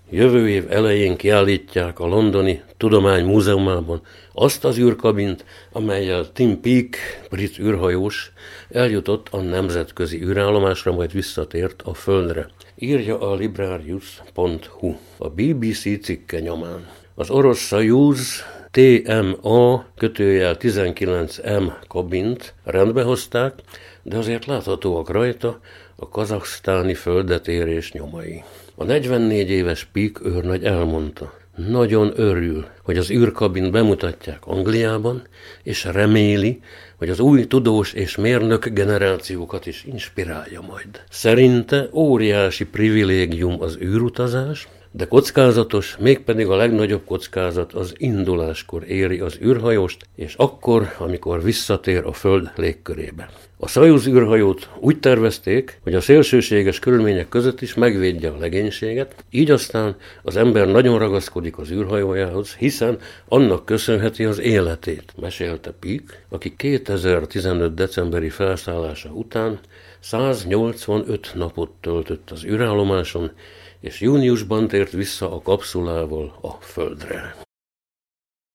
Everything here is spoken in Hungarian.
Jövő év elején kiállítják a Londoni Tudománymúzeumában azt az űrkabint, amellyel Tim Peake, brit űrhajós, eljutott a nemzetközi űrállomásra, majd visszatért a Földre. Írja a Librarius.hu. A BBC cikke nyomán. Az orosz Soyuz TMA-19M kabint rendbehozták, de azért láthatóak rajta a kazahsztáni földetérés nyomai. A 44 éves Peake őrnagy elmondta, nagyon örül, hogy az űrkabint bemutatják Angliában, és reméli, hogy az új tudós és mérnök generációkat is inspirálja majd. Szerinte óriási privilégium az űrutazás, de kockázatos, mégpedig a legnagyobb kockázat az induláskor éri az űrhajóst, és akkor, amikor visszatér a Föld légkörébe. A Soyuz űrhajót úgy tervezték, hogy a szélsőséges körülmények között is megvédje a legénységet, így aztán az ember nagyon ragaszkodik az űrhajójához, hiszen annak köszönheti az életét, mesélte Peake, aki 2015. decemberi felszállása után 185 napot töltött az űrállomáson, és júniusban tért vissza a kapszulával a Földre.